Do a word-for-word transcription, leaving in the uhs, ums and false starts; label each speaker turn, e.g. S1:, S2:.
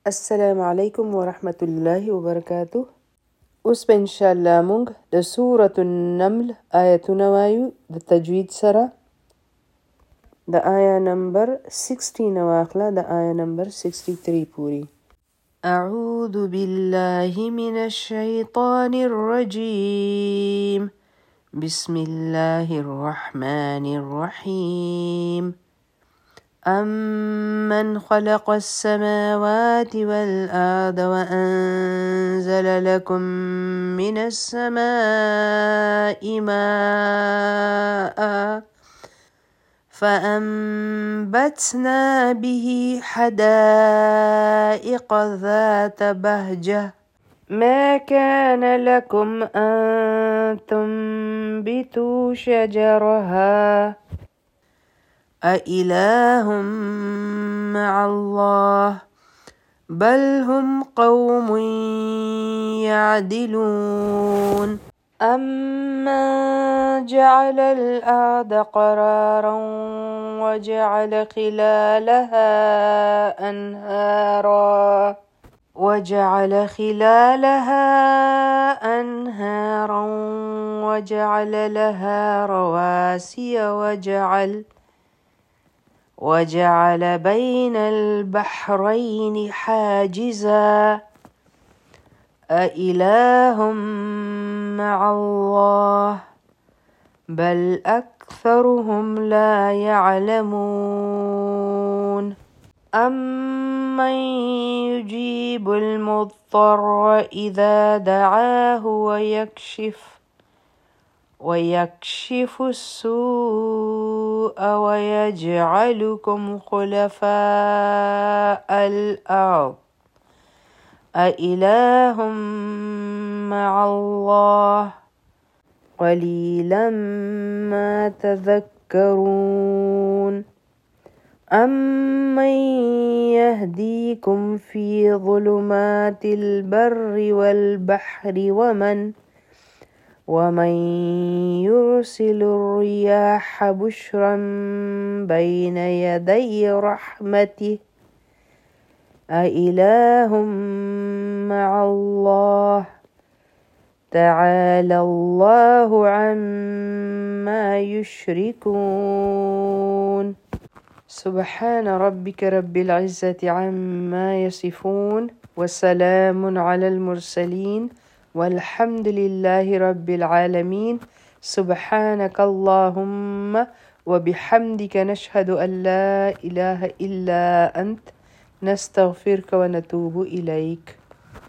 S1: Assalamu alaikum wa rahmatullahi wa barakatuh. Oes by inshallah mong de Suratul Naml ayatuna wayu de tajweed sara. De ayah number sixty nawakhla de ayah number sixty-three puri. أعوذ بالله من الشيطان الرجيم بسم الله الرحمن الرحيم أمن خلق السماوات والأرض وأنزل لكم من السماء ماء فأنبتنا به حدائق ذات بهجة ما كان لكم أن تنبتوا شجرها أإله مع الله بل هم قوم يعدلون أمن جعل الأرض قرارا وجعل خلالها أنهارا وجعل خلالها أنهارا وجعل لها رواسي وجعل وجعل بين البحرين حاجزا أإله مع الله بل أكثرهم لا يعلمون أمن يجيب المضطر إذا دعاه ويكشف ويكشف السوء ويجعلكم خلفاء الأرض أإله مع الله قليلا ما تذكرون أمن يهديكم في ظلمات البر والبحر ومن ومن يرسل الرياح بشرا بين يدي رحمته أإله مع الله تعالى الله عما يشركون سبحان ربك رب العزة عما يصفون وسلام على المرسلين والحمد لله رب العالمين سبحانك اللهم وبحمدك نشهد أن لا إله إلا أنت نستغفرك ونتوب إليك.